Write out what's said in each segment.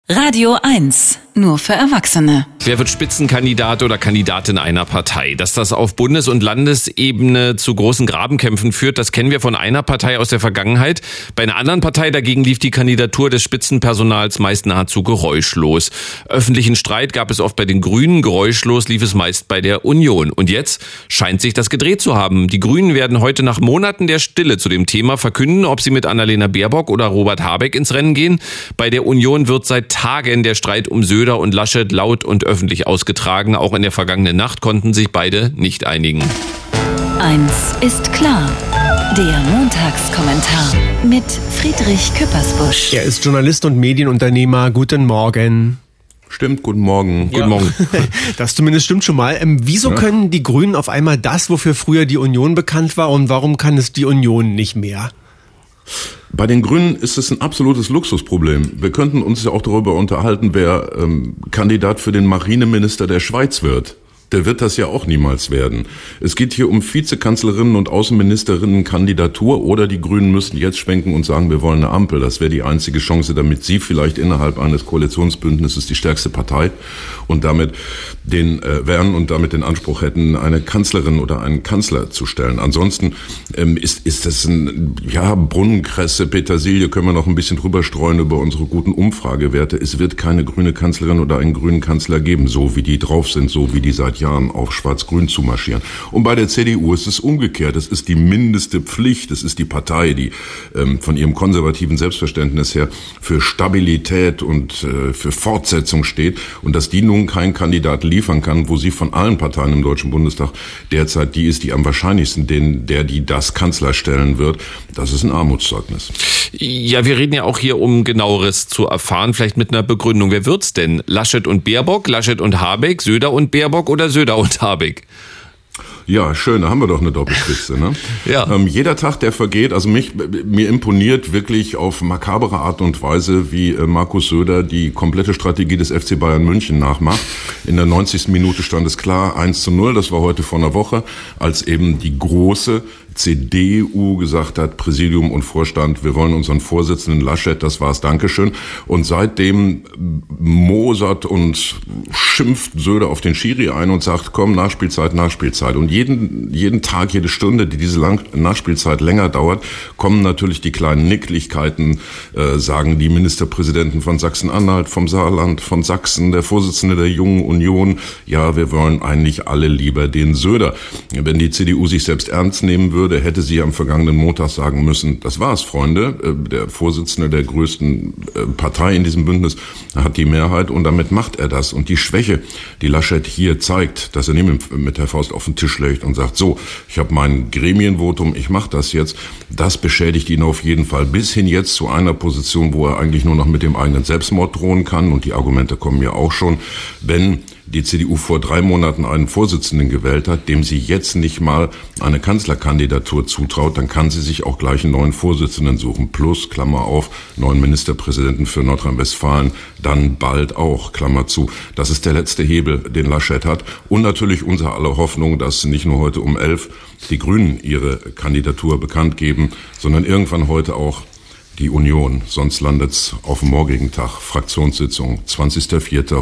Radio 1, nur für Erwachsene. Wer wird Spitzenkandidat oder Kandidatin einer Partei? Dass das auf Bundes- und Landesebene zu großen Grabenkämpfen führt, das kennen wir von einer Partei aus der Vergangenheit. Bei einer anderen Partei dagegen lief die Kandidatur des Spitzenpersonals meist nahezu geräuschlos. Öffentlichen Streit gab es oft bei den Grünen, geräuschlos lief es meist bei der Union. Und jetzt scheint sich das gedreht zu haben. Die Grünen werden heute nach Monaten der Stille zu dem Thema verkünden, ob sie mit Annalena Baerbock oder Robert Habeck ins Rennen gehen. Bei der Union wird seit Tagen der Streit um Söder und Laschet laut und öffentlich ausgetragen. Auch in der vergangenen Nacht konnten sich beide nicht einigen. Eins ist klar. Der Montagskommentar mit Friedrich Küppersbusch. Er ist Journalist und Medienunternehmer. Guten Morgen. Stimmt, guten Morgen. Guten Morgen. Das zumindest stimmt schon mal. Wieso können die Grünen auf einmal das, wofür früher die Union bekannt war, und warum kann es die Union nicht mehr? Bei den Grünen ist es ein absolutes Luxusproblem. Wir könnten uns ja auch darüber unterhalten, wer Kandidat für den Marineminister der Schweiz wird. Der wird das ja auch niemals werden. Es geht hier um Vizekanzlerinnen und Außenministerinnen-Kandidatur, oder die Grünen müssten jetzt schwenken und sagen, wir wollen eine Ampel. Das wäre die einzige Chance, damit sie vielleicht innerhalb eines Koalitionsbündnisses die stärkste Partei und damit den den Anspruch hätten, eine Kanzlerin oder einen Kanzler zu stellen. Ansonsten ist das ein Brunnenkresse, Petersilie, können wir noch ein bisschen drüber streuen über unsere guten Umfragewerte. Es wird keine grüne Kanzlerin oder einen grünen Kanzler geben, so wie die drauf sind, so wie die seit Jahren auf Schwarz-Grün zu marschieren. Und bei der CDU ist es umgekehrt. Es ist die mindeste Pflicht. Es ist die Partei, die von ihrem konservativen Selbstverständnis her für Stabilität und für Fortsetzung steht. Und dass die nun keinen Kandidat liefern kann, wo sie von allen Parteien im Deutschen Bundestag derzeit die ist, die am wahrscheinlichsten die das Kanzler stellen wird, das ist ein Armutszeugnis. Ja, wir reden ja auch hier, um Genaueres zu erfahren, vielleicht mit einer Begründung. Wer wird's denn? Laschet und Baerbock, Laschet und Habeck, Söder und Baerbock oder Söder und Habeck? Ja, schön, da haben wir doch eine Doppelspitze, ne? Ja. Jeder Tag, der vergeht, also mir imponiert wirklich auf makabere Art und Weise, wie Markus Söder die komplette Strategie des FC Bayern München nachmacht. In der 90. Minute stand es klar, 1:0, das war heute vor einer Woche, als eben die große CDU gesagt hat, Präsidium und Vorstand, wir wollen unseren Vorsitzenden Laschet, das war's, Dankeschön. Und seitdem mosert und schimpft Söder auf den Schiri ein und sagt, komm, Nachspielzeit. Und jeden Tag, jede Stunde, die diese Nachspielzeit länger dauert, kommen natürlich die kleinen Nicklichkeiten, sagen die Ministerpräsidenten von Sachsen-Anhalt, vom Saarland, von Sachsen, der Vorsitzende der Jungen Union, ja, wir wollen eigentlich alle lieber den Söder. Wenn die CDU sich selbst ernst nehmen würde, hätte sie am vergangenen Montag sagen müssen, das war's, Freunde, der Vorsitzende der größten Partei in diesem Bündnis hat die Mehrheit und damit macht er das. Und die Schwäche, die Laschet hier zeigt, dass er nicht mit der Faust auf den Tisch legt und sagt, so, ich habe mein Gremienvotum, ich mache das jetzt, das beschädigt ihn auf jeden Fall bis hin jetzt zu einer Position, wo er eigentlich nur noch mit dem eigenen Selbstmord drohen kann. Und die Argumente kommen ja auch schon, wenn die CDU vor 3 Monaten einen Vorsitzenden gewählt hat, dem sie jetzt nicht mal eine Kanzlerkandidatur zutraut, dann kann sie sich auch gleich einen neuen Vorsitzenden suchen. Plus, Klammer auf, neuen Ministerpräsidenten für Nordrhein-Westfalen, dann bald auch, Klammer zu. Das ist der letzte Hebel, den Laschet hat. Und natürlich unser aller Hoffnung, dass nicht nur heute um 11 die Grünen ihre Kandidatur bekannt geben, sondern irgendwann heute auch die Union, sonst landet's auf dem morgigen Tag. Fraktionssitzung, 20.04.,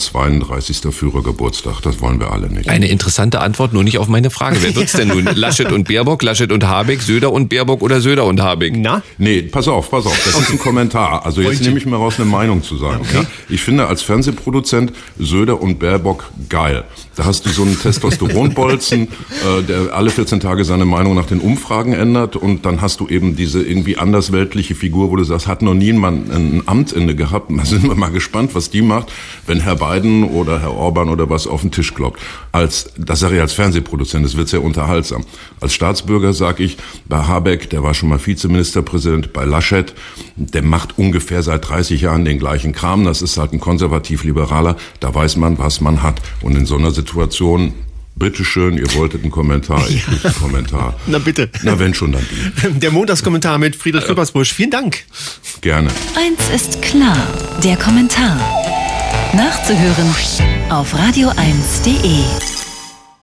132. Führergeburtstag. Das wollen wir alle nicht. Eine interessante Antwort, nur nicht auf meine Frage. Wer wird's denn nun? Laschet und Baerbock, Laschet und Habeck, Söder und Baerbock oder Söder und Habeck? Na? Nee, pass auf. Das ist ein Kommentar. Also jetzt nehme ich mir raus, eine Meinung zu sagen. Okay. Ja? Ich finde als Fernsehproduzent Söder und Baerbock geil. Da hast du so einen Testosteronbolzen, der alle 14 Tage seine Meinung nach den Umfragen ändert, und dann hast du eben diese irgendwie andersweltliche Figur, wo du sagst, hat noch niemand ein Amt inne gehabt. Da sind wir mal gespannt, was die macht, wenn Herr Biden oder Herr Orban oder was auf den Tisch kloppt. Das sage ich als Fernsehproduzent, das wird sehr unterhaltsam. Als Staatsbürger sage ich, bei Habeck, der war schon mal Vizeministerpräsident, bei Laschet, der macht ungefähr seit 30 Jahren den gleichen Kram. Das ist halt ein konservativ-liberaler, da weiß man, was man hat. Und in so einer Situation, bitteschön, ihr wolltet einen Kommentar, ich kriege einen Kommentar. Na bitte. Na wenn schon, dann die. Der Montagskommentar mit Friedrich Küppersbusch. Vielen Dank. Gerne. Eins ist klar, der Kommentar. Nachzuhören auf radio1.de.